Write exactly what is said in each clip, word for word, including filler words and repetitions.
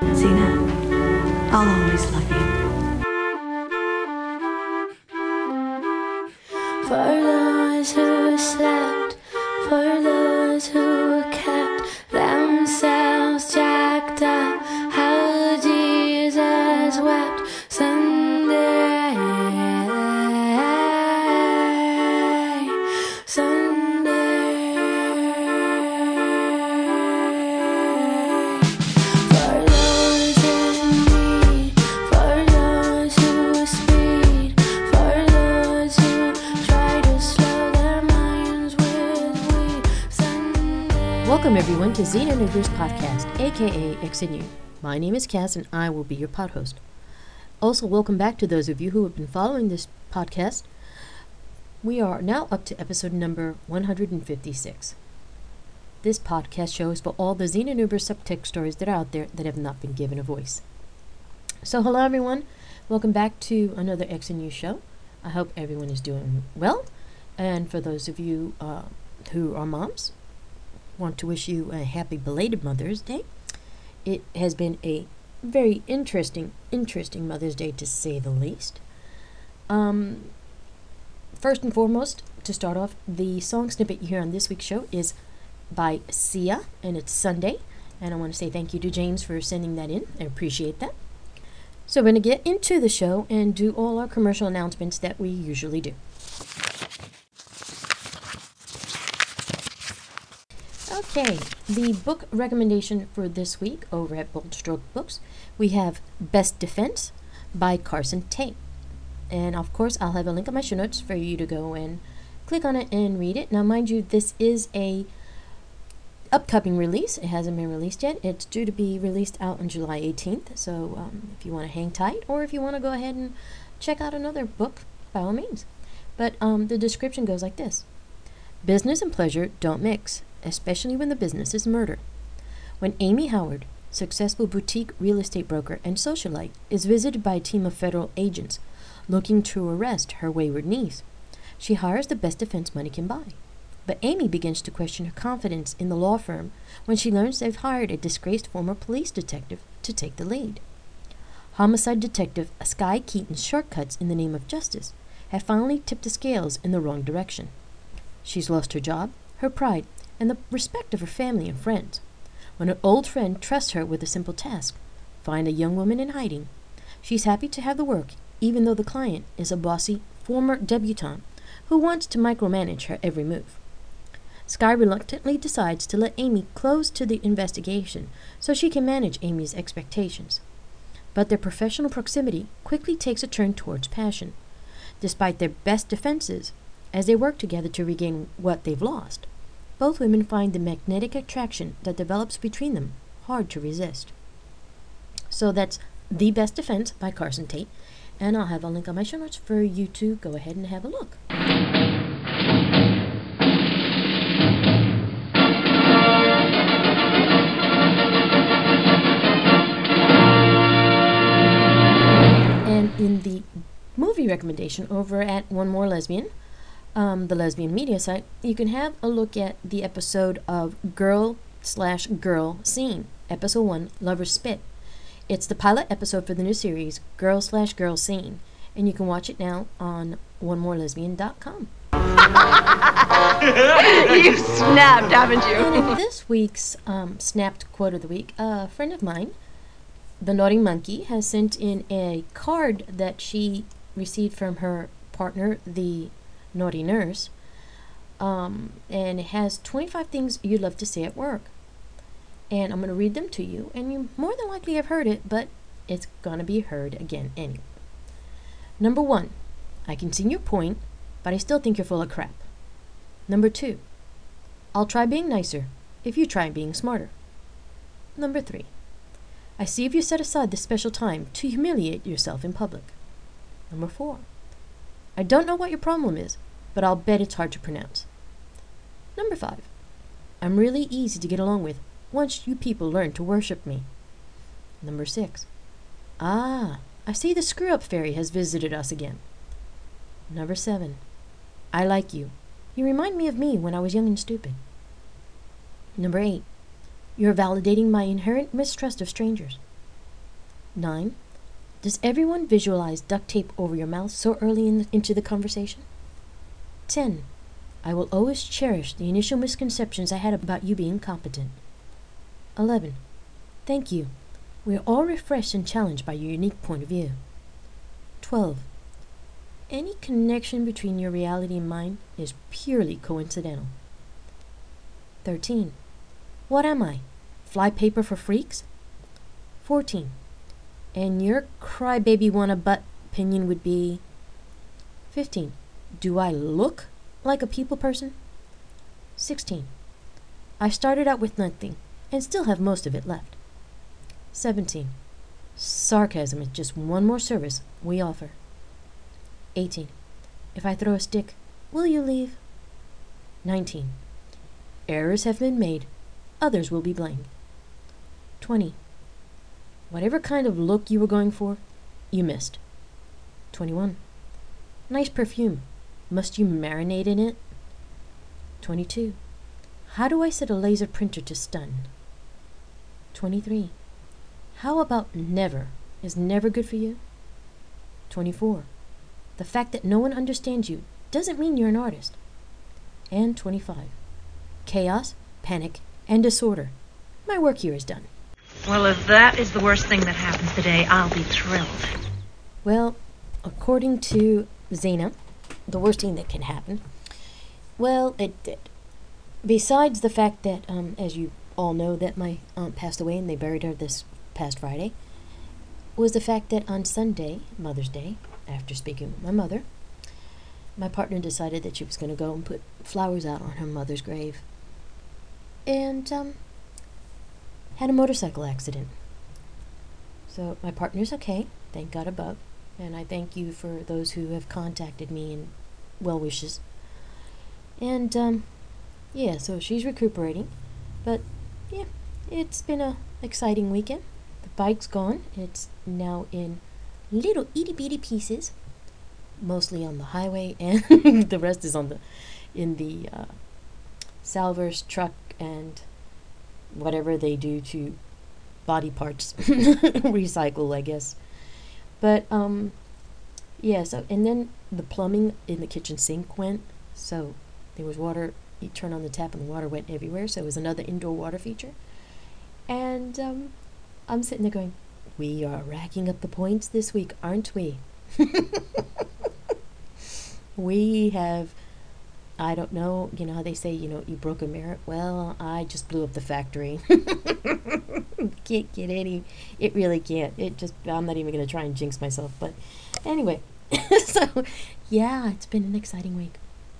Zena, I'll always love you. For those who slept, for those who kept themselves jacked up, how Jesus wept Sunday, Sunday. For those in need, for those who speed, for those who try to slow their minds with weed. Sunday. Welcome everyone to Xena Noobers Podcast, aka X N U. My name is Cass and I will be your pod host. Also, welcome back to those of you who have been following this podcast. We are now up to episode number one hundred fifty-six. This podcast show is for all the Xena Noobers subtext stories that are out there that have not been given a voice. So hello everyone, welcome back to another X N U show. I hope everyone is doing well. And for those of you uh, who are moms, want to wish you a happy belated Mother's Day. It has been a very interesting, interesting Mother's Day to say the least. Um, first and foremost, to start off, the song snippet you hear on this week's show is by Sia, and it's Sunday. And I want to say thank you to James for sending that in. I appreciate that. So we're going to get into the show and do all our commercial announcements that we usually do. Okay, the book recommendation for this week over at Bold Stroke Books, we have Best Defense by Carson Tate. And of course, I'll have a link on my show notes for you to go and click on it and read it. Now, mind you, this is a upcoming release. It hasn't been released yet. It's due to be released out on July eighteenth. So um, if you want to hang tight or if you want to go ahead and check out another book, by all means. But um, the description goes like this. Business and pleasure don't mix, especially when the business is murder. When Amy Howard, successful boutique real estate broker and socialite, is visited by a team of federal agents looking to arrest her wayward niece, she hires the best defense money can buy. But Amy begins to question her confidence in the law firm when she learns they've hired a disgraced former police detective to take the lead. Homicide detective Sky Keaton's shortcuts in the name of justice have finally tipped the scales in the wrong direction. She's lost her job, her pride, and the respect of her family and friends. When an old friend trusts her with a simple task, find a young woman in hiding, she's happy to have the work, even though the client is a bossy former debutante who wants to micromanage her every move. Sky reluctantly decides to let Amy close to the investigation so she can manage Amy's expectations. But their professional proximity quickly takes a turn towards passion. Despite their best defenses, as they work together to regain what they've lost, both women find the magnetic attraction that develops between them hard to resist. So that's The Best Defense by Carson Tate, and I'll have a link on my show notes for you to go ahead and have a look. And in the movie recommendation over at One More Lesbian, Um, the lesbian media site, you can have a look at the episode of Girl slash Girl Scene, episode one, Lover's Spit. It's the pilot episode for the new series, Girl slash Girl Scene, and you can watch it now on one more lesbian dot com. You snapped, haven't you? And in this week's um, snapped quote of the week, a friend of mine, the Naughty Monkey, has sent in a card that she received from her partner, the Naughty Nurse, um, and it has twenty-five things you'd love to say at work. And I'm going to read them to you, and you more than likely have heard it, but it's going to be heard again anyway. Number one, I can see your point, but I still think you're full of crap. Number two, I'll try being nicer if you try being smarter. Number three, I see if you set aside this special time to humiliate yourself in public. Number four, I don't know what your problem is, but I'll bet it's hard to pronounce. Number five, I'm really easy to get along with once you people learn to worship me. Number six, ah, I see the screw-up fairy has visited us again. Number seven, I like you. You remind me of me when I was young and stupid. Number eight, you're validating my inherent mistrust of strangers. nine. Does everyone visualize duct tape over your mouth so early in the, into the conversation? ten. I will always cherish the initial misconceptions I had about you being competent. eleven. Thank you. We are all refreshed and challenged by your unique point of view. twelve. Any connection between your reality and mine is purely coincidental. thirteen. What am I? Flypaper for freaks? fourteen. And your crybaby wanna butt opinion would be... fifteen. Do I look like a people person? sixteen. I started out with nothing and still have most of it left. seventeen. Sarcasm is just one more service we offer. eighteen. If I throw a stick, will you leave? nineteen. Errors have been made. Others will be blamed. twenty. Whatever kind of look you were going for, you missed. twenty-one. Nice perfume. Must you marinate in it? twenty-two. How do I set a laser printer to stun? twenty-three. How about never? Is never good for you? twenty-four. The fact that no one understands you doesn't mean you're an artist. And twenty-five. Chaos, panic, and disorder. My work here is done. Well, if that is the worst thing that happens today, I'll be thrilled. Well, according to Zena, the worst thing that can happen, well, it did. Besides the fact that, um, as you all know, that my aunt passed away and they buried her this past Friday, was the fact that on Sunday, Mother's Day, after speaking with my mother, my partner decided that she was going to go and put flowers out on her mother's grave. And, um, had a motorcycle accident. So my partner's okay, thank God above, and I thank you for those who have contacted me in well wishes. And, um, yeah, so she's recuperating, but, yeah, it's been a exciting weekend. The bike's gone. It's now in little itty-bitty pieces, mostly on the highway, and the rest is on the, in the, uh, salvers truck and whatever they do to body parts recycle, I guess. But um yeah, so and then the plumbing in the kitchen sink went, so there was water. You turn on the tap and the water went everywhere, so it was another indoor water feature. And um I'm sitting there going, we are racking up the points this week, aren't we? We have, I don't know, you know how they say, you know, you broke a mirror? Well, I just blew up the factory. Can't get any, it really can't. It just, I'm not even going to try and jinx myself. But anyway, so yeah, it's been an exciting week.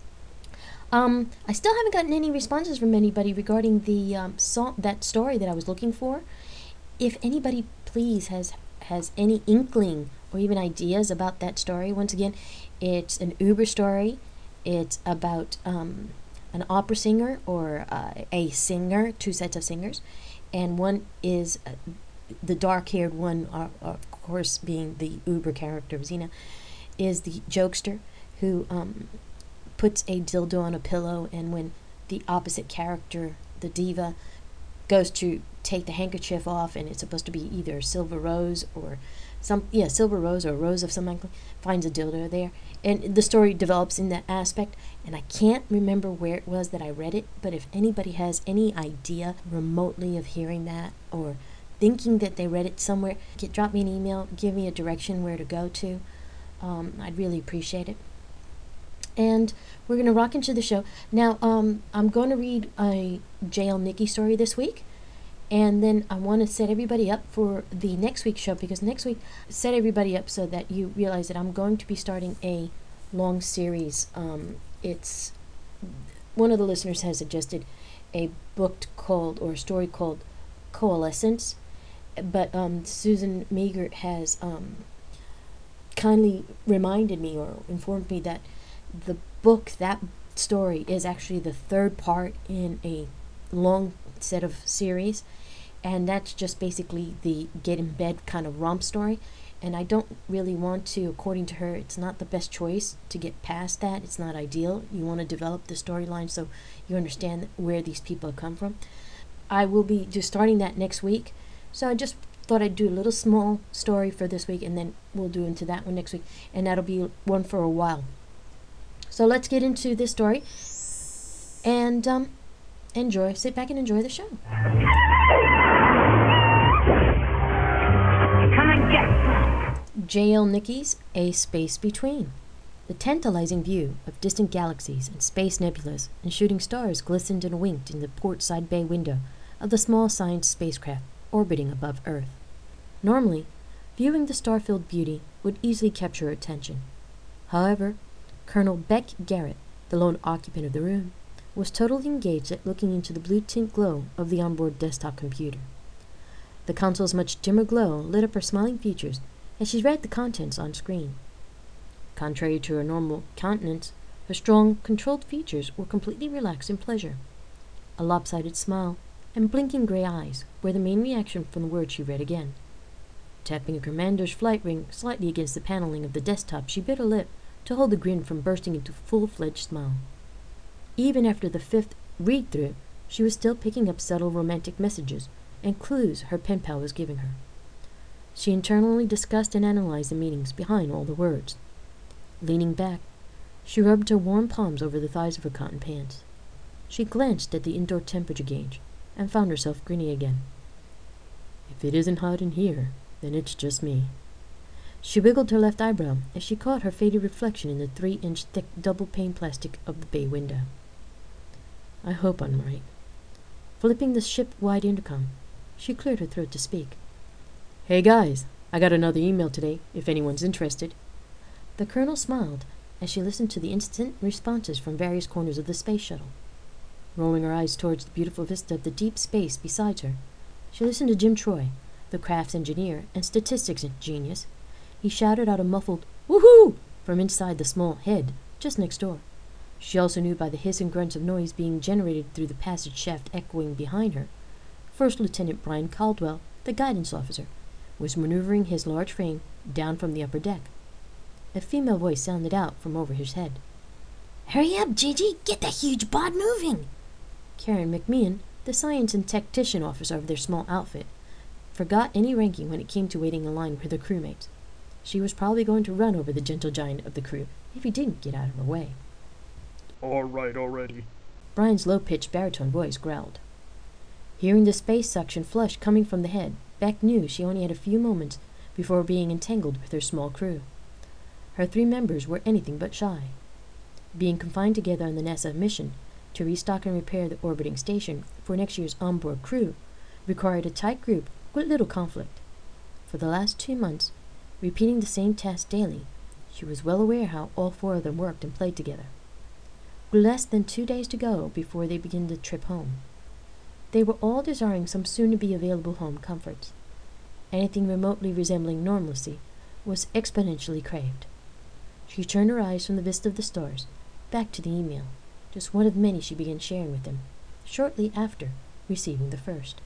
Um, I still haven't gotten any responses from anybody regarding the um, song, that story that I was looking for. If anybody, please, has has any inkling or even ideas about that story, once again, it's an Uber story. It's about um, an opera singer or uh, a singer, two sets of singers, and one is uh, the dark-haired one, uh, of course, being the Uber character of Xena, is the jokester who um, puts a dildo on a pillow, and when the opposite character, the diva, goes to take the handkerchief off, and it's supposed to be either Silver Rose or some, yeah, Silver Rose or Rose of some kind, finds a dildo there. And the story develops in that aspect, and I can't remember where it was that I read it, but if anybody has any idea remotely of hearing that or thinking that they read it somewhere, get, drop me an email, give me a direction where to go to. Um, I'd really appreciate it. And we're going to rock into the show. Now, um, I'm going to read a J L Nikki story this week. And then I want to set everybody up for the next week's show, because next week, set everybody up so that you realize that I'm going to be starting a long series. Um, it's, one of the listeners has suggested a book called, or a story called Coalescence. But um, Susan Meagher has um, kindly reminded me or informed me that the book, that story, is actually the third part in a long set of series, and that's just basically the get in bed kind of romp story. And I don't really want to, according to her, it's not the best choice to get past that. It's not ideal. You want to develop the storyline so you understand where these people come from. I will be just starting that next week, so I just thought I'd do a little small story for this week, and then we'll do into that one next week, and that'll be one for a while. So let's get into this story and um, enjoy. Sit back and enjoy the show. Come and get J L. Nicky's A Space Between. The tantalizing view of distant galaxies and space nebulas and shooting stars glistened and winked in the port side bay window of the small science spacecraft orbiting above Earth. Normally, viewing the star-filled beauty would easily capture her attention. However, Colonel Beck Garrett, the lone occupant of the room, was totally engaged at looking into the blue tint glow of the onboard desktop computer. The console's much dimmer glow lit up her smiling features as she read the contents on screen. Contrary to her normal countenance, her strong, controlled features were completely relaxed in pleasure. A lopsided smile and blinking gray eyes were the main reaction from the words she read again. Tapping a commander's flight ring slightly against the paneling of the desktop, she bit her lip to hold the grin from bursting into a full-fledged smile. Even after the fifth read-through, she was still picking up subtle romantic messages and clues her pen pal was giving her. She internally discussed and analyzed the meanings behind all the words. Leaning back, she rubbed her warm palms over the thighs of her cotton pants. She glanced at the indoor temperature gauge and found herself grinning again. If it isn't hot in here, then it's just me. She wiggled her left eyebrow as she caught her faded reflection in the three-inch thick double-pane plastic of the bay window. I hope I'm right. Flipping the ship-wide intercom, she cleared her throat to speak. Hey guys, I got another email today, if anyone's interested. The colonel smiled as she listened to the instant responses from various corners of the space shuttle. Rolling her eyes towards the beautiful vista of the deep space beside her, she listened to Jim Troy, the crafts engineer and statistics genius. He shouted out a muffled "Woohoo!" from inside the small head just next door. She also knew by the hiss and grunts of noise being generated through the passage shaft echoing behind her, First Lieutenant Brian Caldwell, the guidance officer, was maneuvering his large frame down from the upper deck. A female voice sounded out from over his head. Hurry up, Gigi! Get that huge bod moving! Karen McMeehan, the science and tactician officer of their small outfit, forgot any ranking when it came to waiting in line with her crewmates. She was probably going to run over the gentle giant of the crew if he didn't get out of her way. All right already. Brian's low-pitched baritone voice growled. Hearing the space suction flush coming from the head, Beck knew she only had a few moments before being entangled with her small crew. Her three members were anything but shy. Being confined together on the NASA mission to restock and repair the orbiting station for next year's onboard crew required a tight group with little conflict. For the last two months, repeating the same task daily, she was well aware how all four of them worked and played together. With less than two days to go before they began the trip home, they were all desiring some soon-to-be-available home comforts. Anything remotely resembling normalcy was exponentially craved. She turned her eyes from the vista of the stars back to the email, just one of many she began sharing with them, shortly after receiving the first.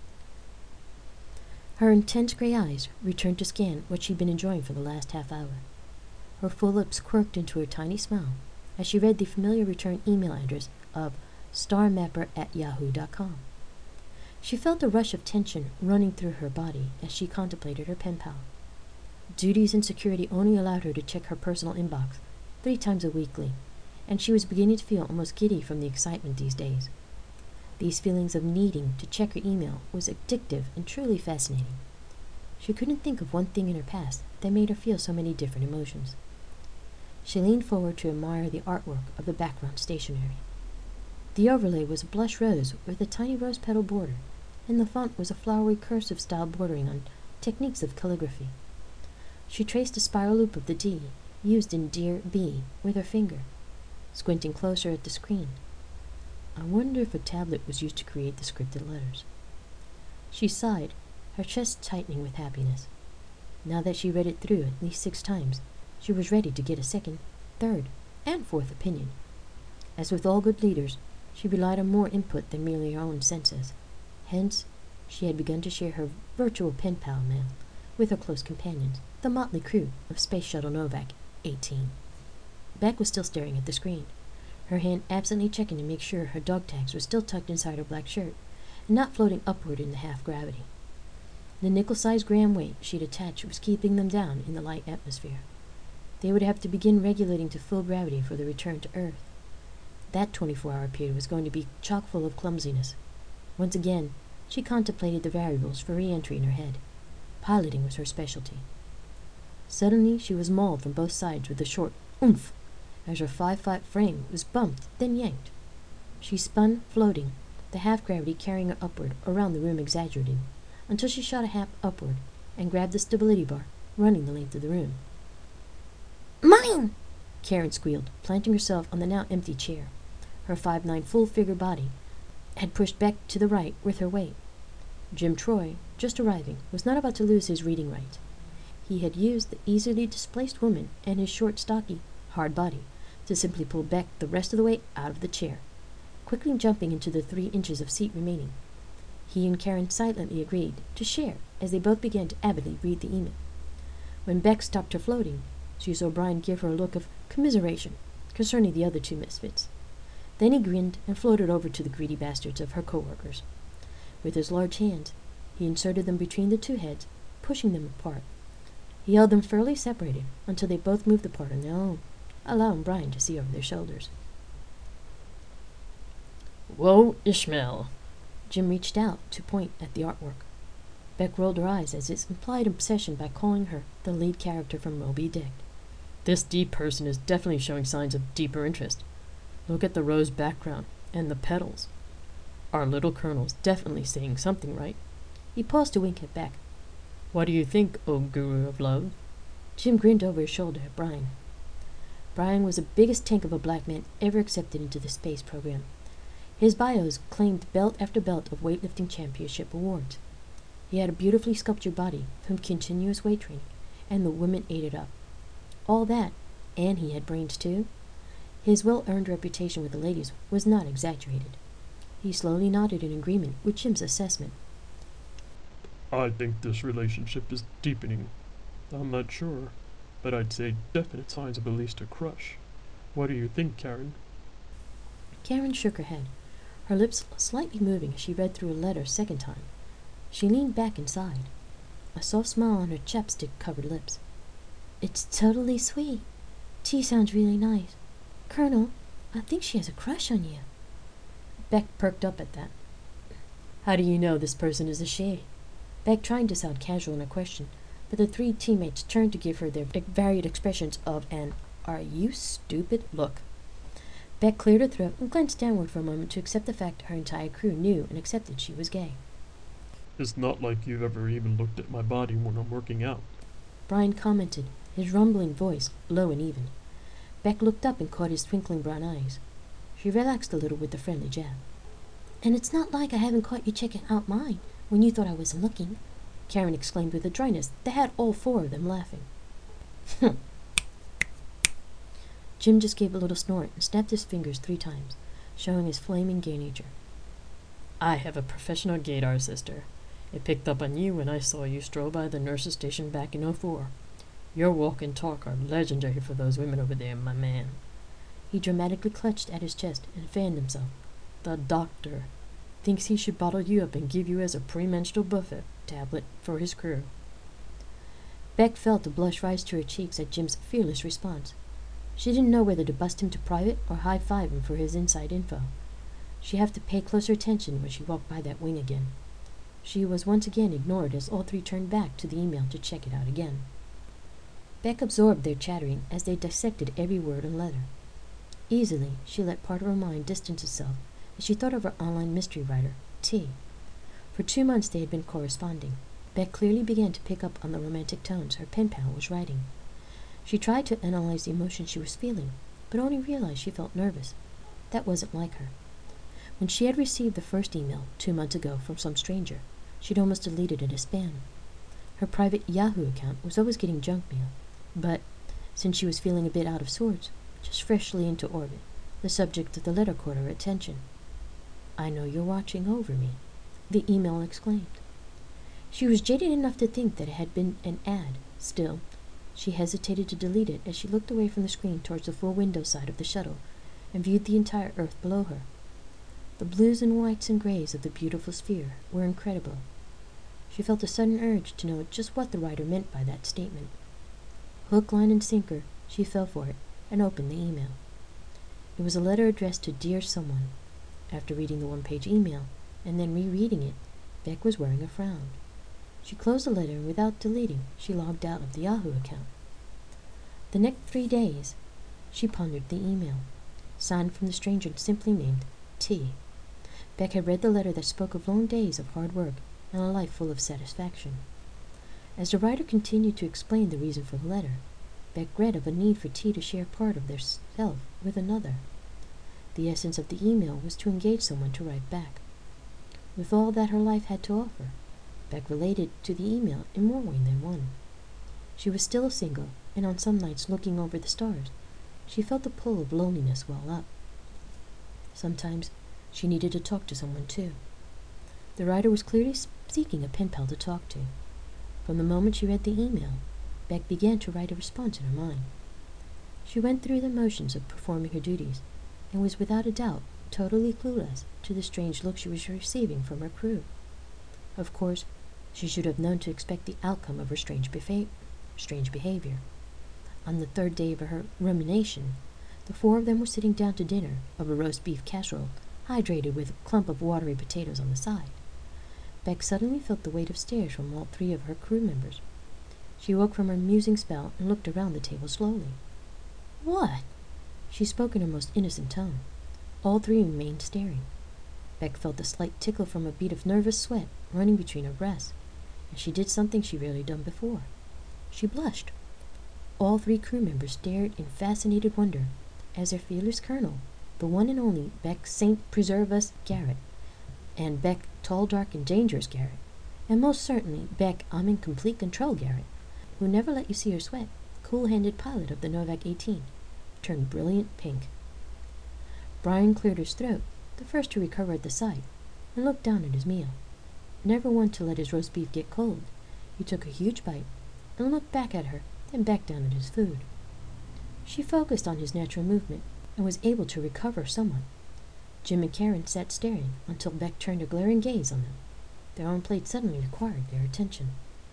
Her intense gray eyes returned to scan what she'd been enjoying for the last half hour. Her full lips quirked into her tiny smile as she read the familiar return email address of starmapper at yahoo dot com. She felt a rush of tension running through her body as she contemplated her pen pal. Duties and security only allowed her to check her personal inbox three times a weekly, and she was beginning to feel almost giddy from the excitement these days. These feelings of needing to check her email was addictive and truly fascinating. She couldn't think of one thing in her past that made her feel so many different emotions. She leaned forward to admire the artwork of the background stationery. The overlay was a blush rose with a tiny rose petal border, and the font was a flowery cursive-style bordering on techniques of calligraphy. She traced a spiral loop of the D, used in Dear B, with her finger, squinting closer at the screen. I wonder if a tablet was used to create the scripted letters. She sighed, her chest tightening with happiness. Now that she read it through at least six times, she was ready to get a second, third, and fourth opinion. As with all good leaders, she relied on more input than merely her own senses. Hence, she had begun to share her virtual pen pal mail with her close companions, the motley crew of Space Shuttle Novak eighteen. Beck was still staring at the screen, her hand absently checking to make sure her dog tags were still tucked inside her black shirt and not floating upward in the half-gravity. The nickel-sized gram weight she'd attached was keeping them down in the light atmosphere. They would have to begin regulating to full gravity for the return to Earth. That twenty-four hour period was going to be chock full of clumsiness. Once again, she contemplated the variables for re-entry in her head. Piloting was her specialty. Suddenly, she was mauled from both sides with a short oomph as her five-foot frame was bumped, then yanked. She spun, floating, the half-gravity carrying her upward, around the room exaggerating, until she shot a hap upward and grabbed the stability bar, running the length of the room. "Mine!" Karen squealed, planting herself on the now empty chair. Her five nine full-figure body had pushed Beck to the right with her weight. Jim Troy, just arriving, was not about to lose his reading right. He had used the easily displaced woman and his short, stocky, hard body to simply pull Beck the rest of the way out of the chair, quickly jumping into the three inches of seat remaining. He and Karen silently agreed to share as they both began to avidly read the email. When Beck stopped her floating, she saw Brian give her a look of commiseration concerning the other two misfits. Then he grinned and floated over to the greedy bastards of her co-workers. With his large hands, he inserted them between the two heads, pushing them apart. He held them fairly separated until they both moved apart on their own, allowing Brian to see over their shoulders. "Whoa, Ishmael!" Jim reached out to point at the artwork. Beck rolled her eyes as its implied obsession by calling her the lead character from Moby Dick. "This deep person is definitely showing signs of deeper interest. Look at the rose background and the petals. Our little colonel's definitely saying something right." He paused to wink at Beck. "What do you think, O guru of love?" Jim grinned over his shoulder at Brian. Brian was the biggest tank of a black man ever accepted into the space program. His bios claimed belt after belt of weightlifting championship awards. He had a beautifully sculptured body from continuous weight training, and the women ate it up. All that, and he had brains too. His well-earned reputation with the ladies was not exaggerated. He slowly nodded in agreement with Jim's assessment. I think this relationship is deepening. I'm not sure, but I'd say definite signs of at least a crush. What do you think, Karen? Karen shook her head, her lips slightly moving as she read through a letter a second time. She leaned back and sighed, a soft smile on her chapstick-covered lips. "It's totally sweet. Tea sounds really nice. Colonel, I think she has a crush on you." Beck perked up at that. "How do you know this person is a she?" Beck tried to sound casual in her question, but the three teammates turned to give her their varied expressions of an "are you stupid" look. Beck cleared her throat and glanced downward for a moment to accept the fact her entire crew knew and accepted she was gay. It's not like you've ever even looked at my body when I'm working out. Brian commented, his rumbling voice low and even. Beck looked up and caught his twinkling brown eyes. She relaxed a little with a friendly jab. "And it's not like I haven't caught you checking out mine when you thought I wasn't looking," Karen exclaimed with a dryness that had all four of them laughing. Jim just gave a little snort and snapped his fingers three times, showing his flaming gay nature. "I have a professional gaydar sister. It picked up on you when I saw you stroll by the nurse's station back in oh four. Your walk and talk are legendary for those women over there, my man." He dramatically clutched at his chest and fanned himself. "The doctor thinks he should bottle you up and give you as a premenstrual buffet tablet for his crew." Beck felt a blush rise to her cheeks at Jim's fearless response. She didn't know whether to bust him to private or high-five him for his inside info. She'd have to pay closer attention when she walked by that wing again. She was once again ignored as all three turned back to the email to check it out again. Beck absorbed their chattering as they dissected every word and letter. Easily, she let part of her mind distance itself as she thought of her online mystery writer, T. For two months they had been corresponding. Beck clearly began to pick up on the romantic tones her pen pal was writing. She tried to analyze the emotion she was feeling, but only realized she felt nervous. That wasn't like her. When she had received the first email, two months ago, from some stranger, she'd almost deleted it as spam. Her private Yahoo account was always getting junk mail, but, since she was feeling a bit out of sorts, just freshly into orbit, the subject of the letter caught her attention. "I know you're watching over me," the email exclaimed. She was jaded enough to think that it had been an ad. Still, she hesitated to delete it as she looked away from the screen towards the full window side of the shuttle and viewed the entire Earth below her. The blues and whites and grays of the beautiful sphere were incredible. She felt a sudden urge to know just what the writer meant by that statement. Hook, line, and sinker, she fell for it and opened the email. It was a letter addressed to Dear Someone. After reading the one-page email and then rereading it, Beck was wearing a frown. She closed the letter and without deleting, she logged out of the Yahoo account. The next three days, she pondered the email, signed from the stranger simply named T. Beck had read the letter that spoke of long days of hard work and a life full of satisfaction. As the writer continued to explain the reason for the letter, Beck read of a need for T to share part of their self with another. The essence of the email was to engage someone to write back. With all that her life had to offer, Beck related to the email in more ways than one. She was still single, and on some nights looking over the stars, she felt the pull of loneliness well up. Sometimes she needed to talk to someone too. The writer was clearly seeking a pen pal to talk to. From the moment she read the email, Beck began to write a response in her mind. She went through the motions of performing her duties, and was without a doubt totally clueless to the strange look she was receiving from her crew. Of course, she should have known to expect the outcome of her strange, befa- strange behavior. On the third day of her rumination, the four of them were sitting down to dinner of a roast beef casserole, hydrated with a clump of watery potatoes on the side. Beck suddenly felt the weight of stares from all three of her crew members. She woke from her musing spell and looked around the table slowly. "What?" She spoke in her most innocent tone. All three remained staring. Beck felt a slight tickle from a bead of nervous sweat running between her breasts, and she did something she rarely done before. She blushed. All three crew members stared in fascinated wonder as their fearless colonel, the one and only Beck Saint Preserve Us Garrett, and Beck Tall, Dark, and Dangerous Garrett, and most certainly Beck I'm in complete control Garrett, who never let you see her sweat, cool-handed pilot of the Novak eighteen, turned brilliant pink. Brian cleared his throat, the first to recover at the sight, and looked down at his meal. Never one to let his roast beef get cold, he took a huge bite and looked back at her, then back down at his food. She focused on his natural movement and was able to recover somewhat. Jim and Karen sat staring until Beck turned a glaring gaze on them. Their own plate suddenly required their attention.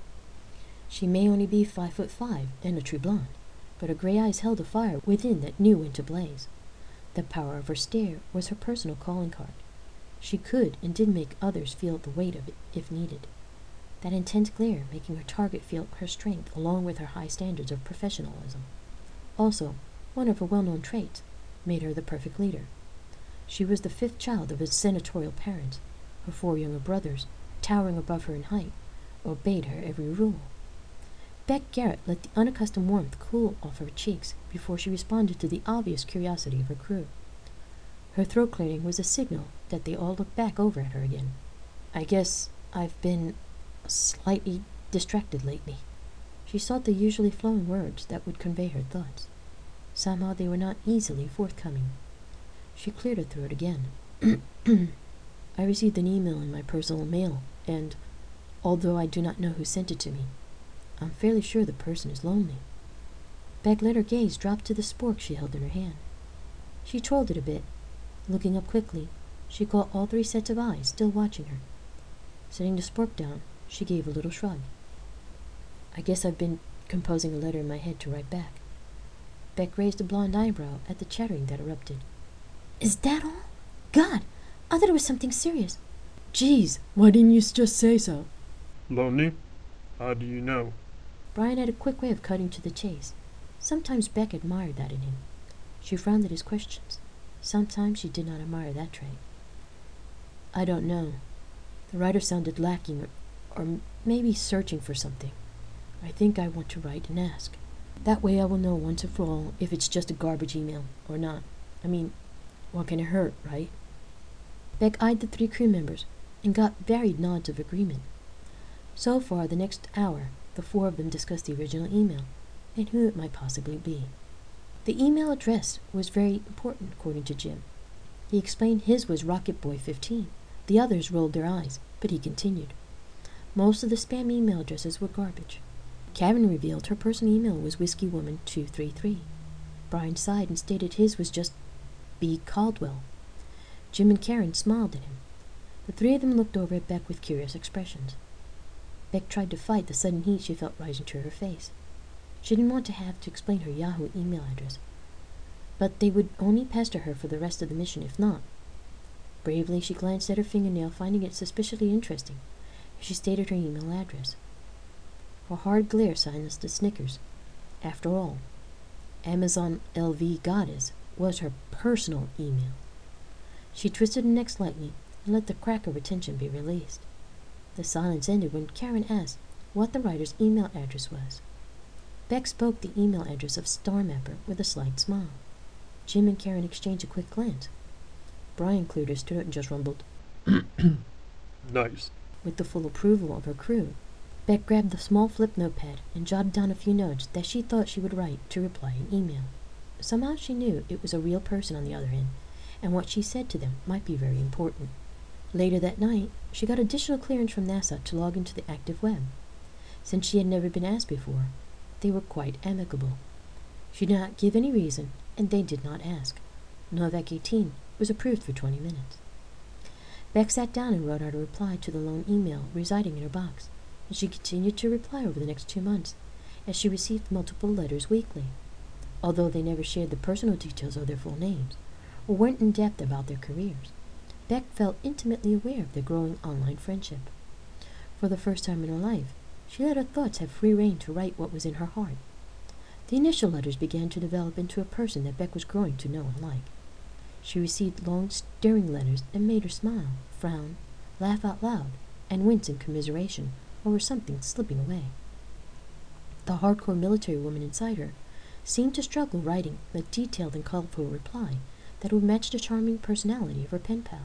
She may only be five foot five and a true blonde, but her gray eyes held a fire within that knew when to blaze. The power of her stare was her personal calling card. She could and did make others feel the weight of it if needed. That intense glare making her target feel her strength along with her high standards of professionalism. Also, one of her well-known traits made her the perfect leader. She was the fifth child of a senatorial parents. Her four younger brothers, towering above her in height, obeyed her every rule. Beck Garrett let the unaccustomed warmth cool off her cheeks before she responded to the obvious curiosity of her crew. Her throat clearing was a signal that they all looked back over at her again. "I guess I've been slightly distracted lately." She sought the usually flowing words that would convey her thoughts. Somehow they were not easily forthcoming. She cleared her throat again. "I received an email in my personal mail, and, although I do not know who sent it to me, I'm fairly sure the person is lonely." Beck let her gaze drop to the spork she held in her hand. She trolled it a bit. Looking up quickly, she caught all three sets of eyes still watching her. Setting the spork down, she gave a little shrug. "I guess I've been composing a letter in my head to write back." Beck raised a blonde eyebrow at the chattering that erupted. "Is that all? God, I thought it was something serious." Geez, why didn't you just say so? Lonely? How do you know? Brian had a quick way of cutting to the chase. Sometimes Beck admired that in him. She frowned at his questions. Sometimes she did not admire that trait. "I don't know." The writer sounded lacking or, or maybe searching for something. "I think I want to write and ask. That way I will know once and for all if it's just a garbage email or not. I mean, what can it hurt, right?" Beck eyed the three crew members and got varied nods of agreement. So far, the next hour, the four of them discussed the original email and who it might possibly be. The email address was very important, according to Jim. He explained his was Rocket Boy fifteen. The others rolled their eyes, but he continued. Most of the spam email addresses were garbage. Karen revealed her personal email was Whiskey Woman two three three. Brian sighed and stated his was just B. Caldwell. Jim and Karen smiled at him. The three of them looked over at Beck with curious expressions. Beck tried to fight the sudden heat she felt rising to her face. She didn't want to have to explain her Yahoo email address, but they would only pester her for the rest of the mission if not. Bravely, she glanced at her fingernail, finding it suspiciously interesting, as she stated her email address. Her hard glare silenced the snickers. After all, Amazon L V Goddess was her personal email. She twisted her neck slightly and let the crack of her tension be released. The silence ended when Karen asked what the writer's email address was. Beck spoke the email address of StarMapper with a slight smile. Jim and Karen exchanged a quick glance. Brian cleared his throat and just rumbled, Nice. with the full approval of her crew. Beck grabbed the small flip notepad and jotted down a few notes that she thought she would write to reply an email. Somehow she knew it was a real person on the other end, and what she said to them might be very important. Later that night, she got additional clearance from NASA to log into the active web. Since she had never been asked before, they were quite amicable. She did not give any reason, and they did not ask. Novak eighteen was approved for twenty minutes. Beck sat down and wrote out a reply to the lone email residing in her box, and she continued to reply over the next two months, as she received multiple letters weekly. Although they never shared the personal details of their full names, or weren't in depth about their careers, Beck felt intimately aware of their growing online friendship. For the first time in her life, she let her thoughts have free rein to write what was in her heart. The initial letters began to develop into a person that Beck was growing to know and like. She received long, staring letters that made her smile, frown, laugh out loud, and wince in commiseration over something slipping away. The hardcore military woman inside her seemed to struggle writing a detailed and colorful reply that would match the charming personality of her pen pal.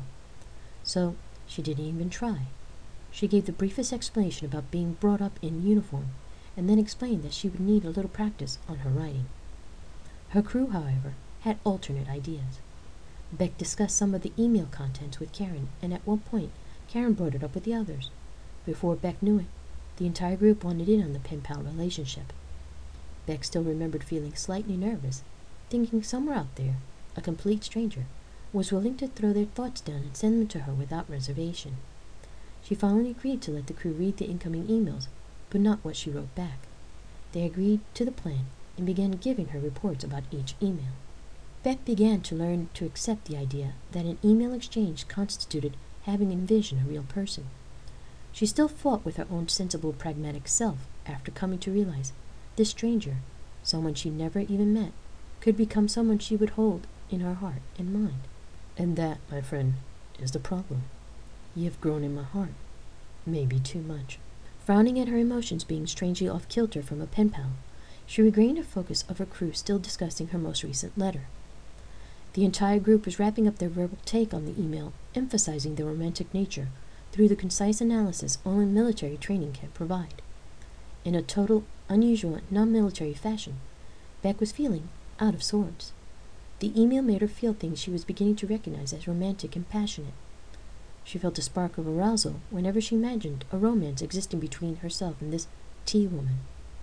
So she didn't even try. She gave the briefest explanation about being brought up in uniform, and then explained that she would need a little practice on her writing. Her crew, however, had alternate ideas. Beck discussed some of the email contents with Karen, and at one point, Karen brought it up with the others. Before Beck knew it, the entire group wanted in on the pen pal relationship. Beck still remembered feeling slightly nervous, thinking somewhere out there, a complete stranger, was willing to throw their thoughts down and send them to her without reservation. She finally agreed to let the crew read the incoming emails, but not what she wrote back. They agreed to the plan and began giving her reports about each email. Beck began to learn to accept the idea that an email exchange constituted having envisioned a real person. She still fought with her own sensible, pragmatic self after coming to realize this stranger, someone she never even met, could become someone she would hold in her heart and mind. And that, my friend, is the problem. You have grown in my heart, maybe too much. Frowning at her emotions being strangely off-kilter from a pen pal, she regained her focus of her crew still discussing her most recent letter. The entire group was wrapping up their verbal take on the email, emphasizing the romantic nature through the concise analysis only military training can provide. In a total, unusual, non-military fashion, Beck was feeling out of sorts. The email made her feel things she was beginning to recognize as romantic and passionate. She felt a spark of arousal whenever she imagined a romance existing between herself and this T-woman.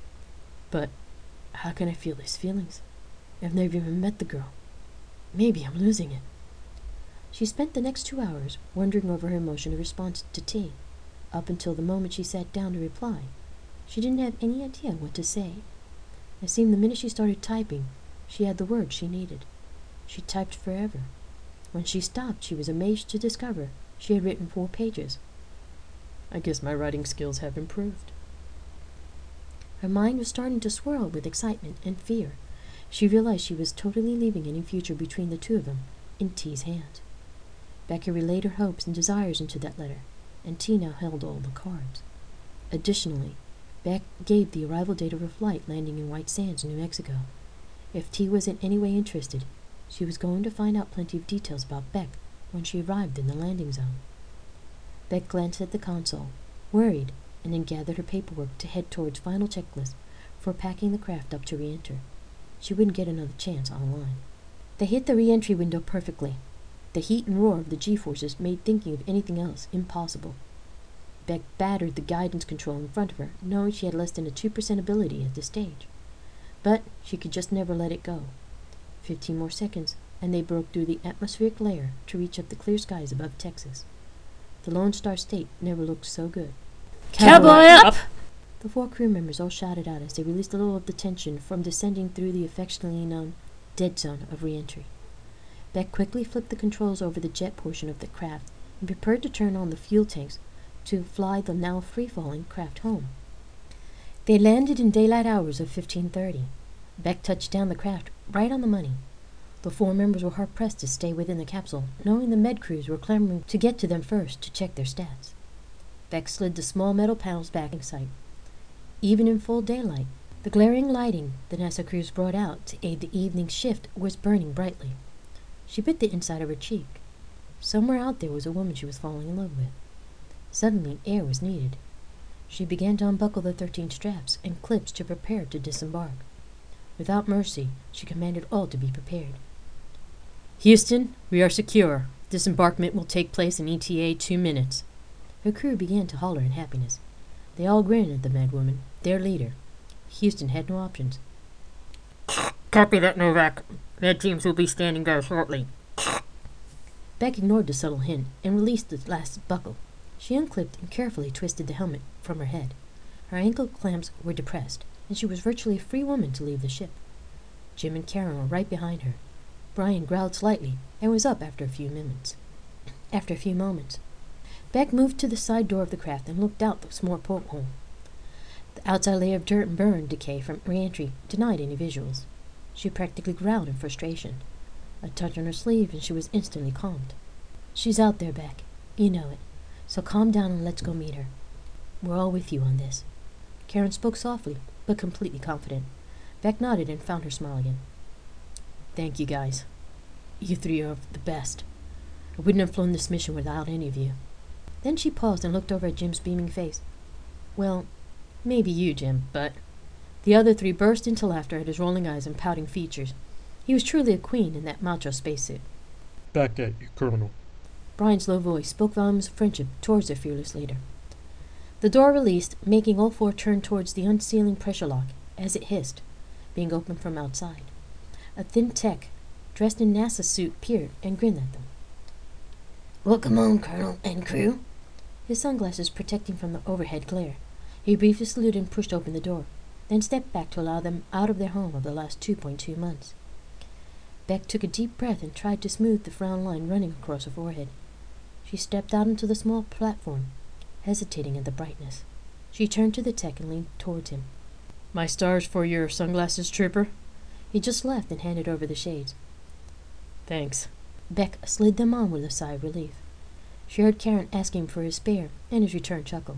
But how can I feel these feelings? I've never even met the girl. Maybe I'm losing it. She spent the next two hours wondering over her emotional response to T. Up until the moment she sat down to reply, she didn't have any idea what to say. It seemed the minute she started typing, she had the words she needed. She typed forever. When she stopped, she was amazed to discover she had written four pages. I guess my writing skills have improved. Her mind was starting to swirl with excitement and fear. She realized she was totally leaving any future between the two of them in T's hands. Becky relayed her hopes and desires into that letter, and T now held all the cards. Additionally, Beck gave the arrival date of her flight landing in White Sands, New Mexico. If T was in any way interested, she was going to find out plenty of details about Beck when she arrived in the landing zone. Beck glanced at the console, worried, and then gathered her paperwork to head towards final checklist for packing the craft up to re-enter. She wouldn't get another chance online. They hit the re-entry window perfectly. The heat and roar of the G-forces made thinking of anything else impossible. Beck battered the guidance control in front of her, knowing she had less than a two percent ability at this stage. But she could just never let it go. Fifteen more seconds, and they broke through the atmospheric layer to reach up the clear skies above Texas. The Lone Star State never looked so good. Cowboy up! The four crew members all shouted out as they released a little of the tension from descending through the affectionately known dead zone of re-entry. Beck quickly flipped the controls over the jet portion of the craft and prepared to turn on the fuel tanks to fly the now free-falling craft home. They landed in daylight hours of fifteen thirty. Beck touched down the craft right on the money. The four members were hard-pressed to stay within the capsule, knowing the med crews were clamoring to get to them first to check their stats. Beck slid the small metal panels back in sight. Even in full daylight, the glaring lighting the NASA crews brought out to aid the evening shift was burning brightly. She bit the inside of her cheek. Somewhere out there was a woman she was falling in love with. Suddenly, air was needed. She began to unbuckle the thirteen straps and clips to prepare to disembark. Without mercy, she commanded all to be prepared. Houston, we are secure. Disembarkment will take place in E T A two minutes. Her crew began to holler in happiness. They all grinned at the mad woman, their leader. Houston had no options. Copy that, Novak. Med teams will be standing by shortly. Beck ignored the subtle hint and released the last buckle. She unclipped and carefully twisted the helmet from her head. Her ankle clamps were depressed, and she was virtually a free woman to leave the ship. Jim and Karen were right behind her. Brian growled slightly and was up after a few minutes. After a few moments, Beck moved to the side door of the craft and looked out the small porthole. The outside layer of dirt and burn decay from re-entry denied any visuals. She practically growled in frustration. A touch on her sleeve and she was instantly calmed. She's out there, Beck. You know it. So calm down and let's go meet her. We're all with you on this. Karen spoke softly, but completely confident. Beck nodded and found her smile again. Thank you, guys. You three are the best. I wouldn't have flown this mission without any of you. Then she paused and looked over at Jim's beaming face. Well, maybe you, Jim, but... The other three burst into laughter at his rolling eyes and pouting features. He was truly a queen in that macho spacesuit. Back at you, Colonel. Brian's low voice spoke volumes of friendship towards their fearless leader. The door released, making all four turn towards the unsealing pressure lock as it hissed, being opened from outside. A thin tech, dressed in NASA suit, peered and grinned at them. Welcome home, Colonel and crew. His sunglasses protecting from the overhead glare. He briefly saluted and pushed open the door, then stepped back to allow them out of their home of the last two point two months. Beck took a deep breath and tried to smooth the frown line running across her forehead. She stepped out onto the small platform, hesitating in the brightness. She turned to the tech and leaned towards him. My stars for your sunglasses, Trooper? He just laughed and handed over the shades. Thanks. Beck slid them on with a sigh of relief. She heard Karen asking for his spare and his return chuckle.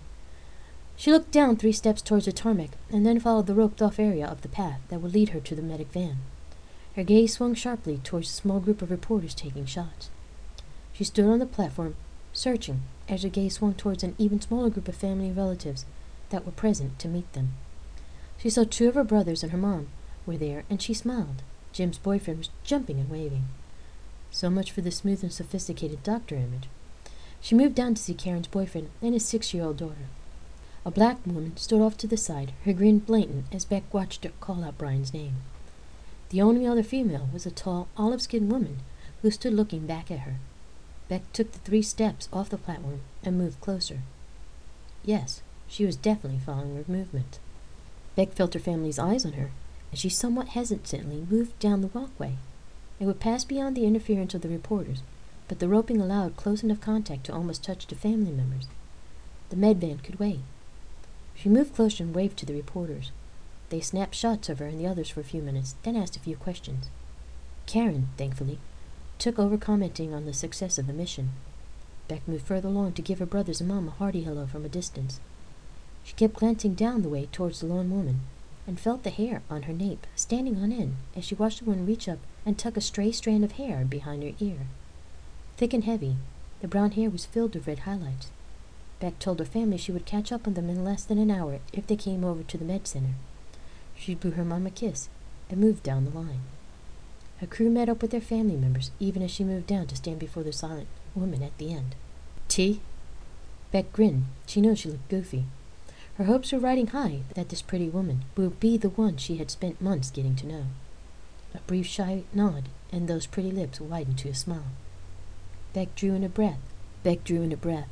She looked down three steps towards the tarmac and then followed the roped-off area of the path that would lead her to the medic van. Her gaze swung sharply towards a small group of reporters taking shots. She stood on the platform, searching, as her gaze swung towards an even smaller group of family and relatives that were present to meet them. She saw two of her brothers and her mom were there, and she smiled. Jim's boyfriend was jumping and waving. So much for the smooth and sophisticated doctor image. She moved down to see Karen's boyfriend and his six-year-old daughter. A black woman stood off to the side, her grin blatant as Beck watched her call out Brian's name. The only other female was a tall, olive-skinned woman who stood looking back at her. Beck took the three steps off the platform and moved closer. Yes, she was definitely following her movement. Beck felt her family's eyes on her as she somewhat hesitantly moved down the walkway. It would pass beyond the interference of the reporters, but the roping allowed close enough contact to almost touch the family members. The med van could wait. She moved closer and waved to the reporters. They snapped shots of her and the others for a few minutes, then asked a few questions. Karen, thankfully, took over commenting on the success of the mission. Beck moved further along to give her brothers and mom a hearty hello from a distance. She kept glancing down the way towards the lone woman, and felt the hair on her nape standing on end as she watched the woman reach up and tuck a stray strand of hair behind her ear. Thick and heavy, the brown hair was filled with red highlights. Beck told her family she would catch up on them in less than an hour if they came over to the med center. She blew her mom a kiss and moved down the line. Her crew met up with their family members even as she moved down to stand before the silent woman at the end. Tea? Beck grinned. She knew she looked goofy. Her hopes were riding high that this pretty woman would be the one she had spent months getting to know. A brief shy nod, and those pretty lips widened to a smile. Beck drew in a breath. Beck drew in a breath,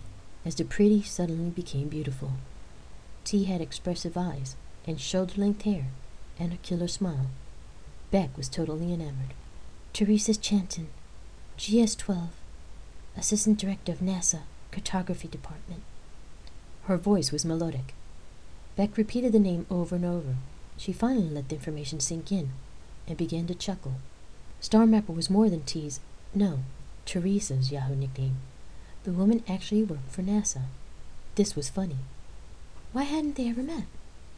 as the pretty suddenly became beautiful. T had expressive eyes and shoulder-length hair and a killer smile. Beck was totally enamored. Teresa Chanton, G S twelve, Assistant Director of NASA, Cartography Department. Her voice was melodic. Beck repeated the name over and over. She finally let the information sink in and began to chuckle. Star Mapper was more than T's, no, Teresa's Yahoo nickname. The woman actually worked for NASA. This was funny. Why hadn't they ever met?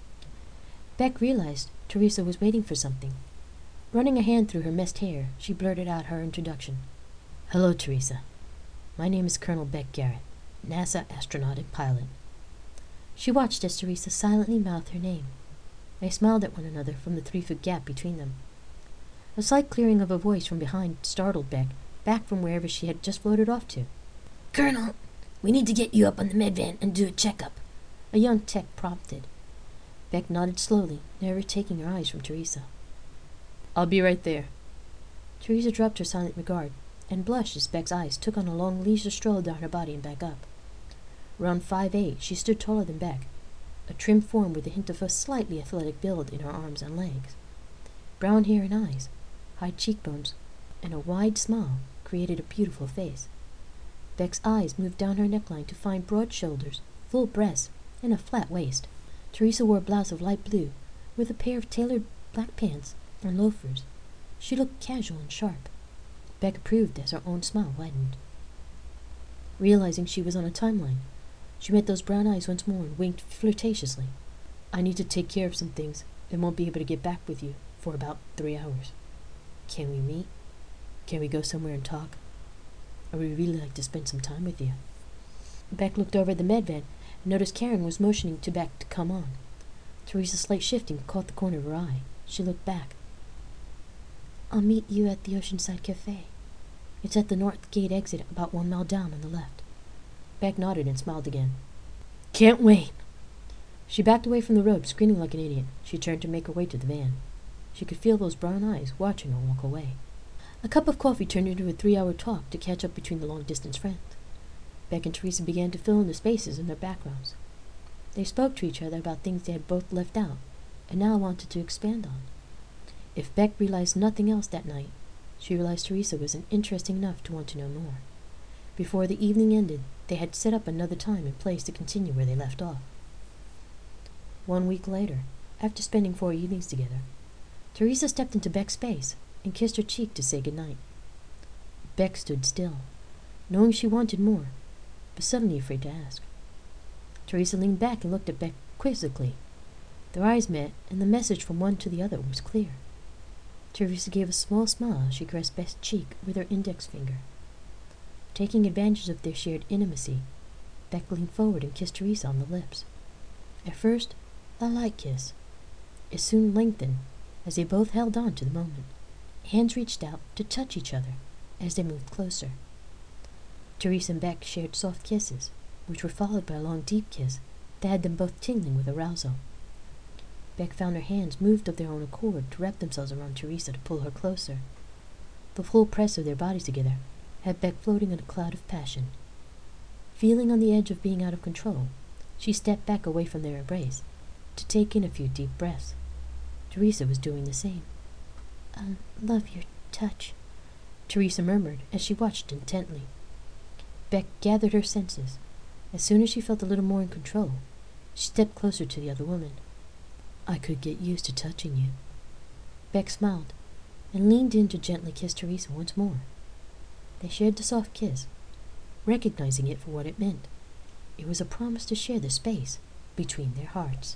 Beck realized Teresa was waiting for something. Running a hand through her messed hair, she blurted out her introduction. Hello, Teresa. My name is Colonel Beck Garrett, NASA astronautic pilot. She watched as Teresa silently mouthed her name. They smiled at one another from the three-foot gap between them. A slight clearing of a voice from behind startled Beck, back from wherever she had just floated off to. Colonel, we need to get you up on the med van and do a checkup. A young tech prompted. Beck nodded slowly, never taking her eyes from Teresa. I'll be right there. Teresa dropped her silent regard and blushed as Beck's eyes took on a long leisure stroll down her body and back up. Around five eight, she stood taller than Beck, a trim form with a hint of a slightly athletic build in her arms and legs. Brown hair and eyes, high cheekbones, and a wide smile created a beautiful face. Beck's eyes moved down her neckline to find broad shoulders, full breasts, and a flat waist. Teresa wore a blouse of light blue, with a pair of tailored black pants and loafers. She looked casual and sharp. Beck approved as her own smile widened. Realizing she was on a timeline, she met those brown eyes once more and winked flirtatiously. I need to take care of some things and won't be able to get back with you for about three hours. Can we meet? Can we go somewhere and talk? I would really like to spend some time with you. Beck looked over at the med van and noticed Karen was motioning to Beck to come on. Teresa's slight shifting caught the corner of her eye. She looked back. I'll meet you at the Oceanside Cafe. It's at the north gate exit about one mile down on the left. Beck nodded and smiled again. Can't wait. She backed away from the road, screaming like an idiot. She turned to make her way to the van. She could feel those brown eyes watching her walk away. A cup of coffee turned into a three-hour talk to catch up between the long-distance friends. Beck and Teresa began to fill in the spaces in their backgrounds. They spoke to each other about things they had both left out and now wanted to expand on. If Beck realized nothing else that night, she realized Teresa was interesting enough to want to know more. Before the evening ended, they had set up another time and place to continue where they left off. One week later, after spending four evenings together, Teresa stepped into Beck's space and kissed her cheek to say goodnight. Beck stood still, knowing she wanted more, but suddenly afraid to ask. Teresa leaned back and looked at Beck quizzically. Their eyes met, and the message from one to the other was clear. Teresa gave a small smile as she caressed Beck's cheek with her index finger. Taking advantage of their shared intimacy, Beck leaned forward and kissed Teresa on the lips. At first, a light kiss. It soon lengthened as they both held on to the moment. Hands reached out to touch each other as they moved closer. Teresa and Beck shared soft kisses, which were followed by a long deep kiss that had them both tingling with arousal. Beck found her hands moved of their own accord to wrap themselves around Teresa to pull her closer. The full press of their bodies together had Beck floating in a cloud of passion. Feeling on the edge of being out of control, she stepped back away from their embrace to take in a few deep breaths. Teresa was doing the same. I love your touch, Teresa murmured as she watched intently. Beck gathered her senses. As soon as she felt a little more in control, she stepped closer to the other woman. I could get used to touching you. Beck smiled and leaned in to gently kiss Teresa once more. They shared the soft kiss, recognizing it for what it meant. It was a promise to share the space between their hearts.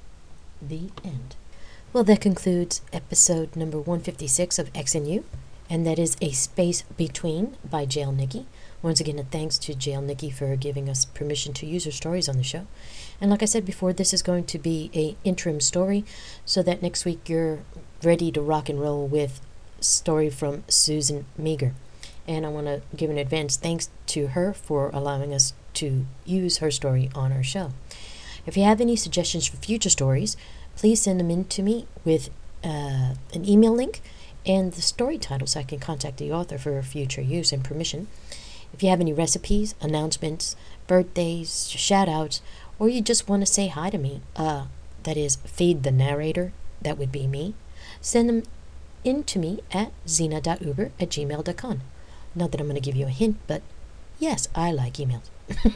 The end. Well, that concludes episode number one fifty-six of X and U, and that is A Space Between by Jail Nikki. Once again, a thanks to Jail Nikki for giving us permission to use her stories on the show. And like I said before, this is going to be a interim story, so that next week you're ready to rock and roll with story from Susan Meager. And I want to give an advance thanks to her for allowing us to use her story on our show. If you have any suggestions for future stories, please send them in to me with uh, an email link and the story title so I can contact the author for future use and permission. If you have any recipes, announcements, birthdays, shout outs, or you just want to say hi to me, uh, that is, feed the narrator, that would be me, send them in to me at zena dot uber at gmail dot com. Not that I'm going to give you a hint, but yes, I like emails.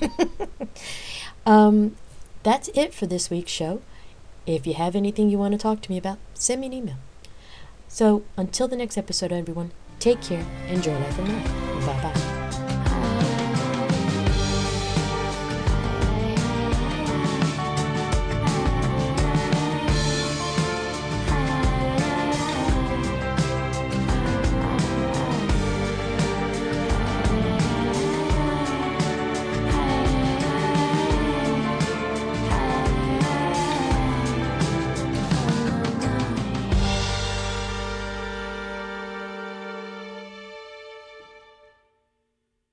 um, that's it for this week's show. If you have anything you want to talk to me about, send me an email. So, until the next episode, everyone, take care, enjoy life and life. Bye-bye.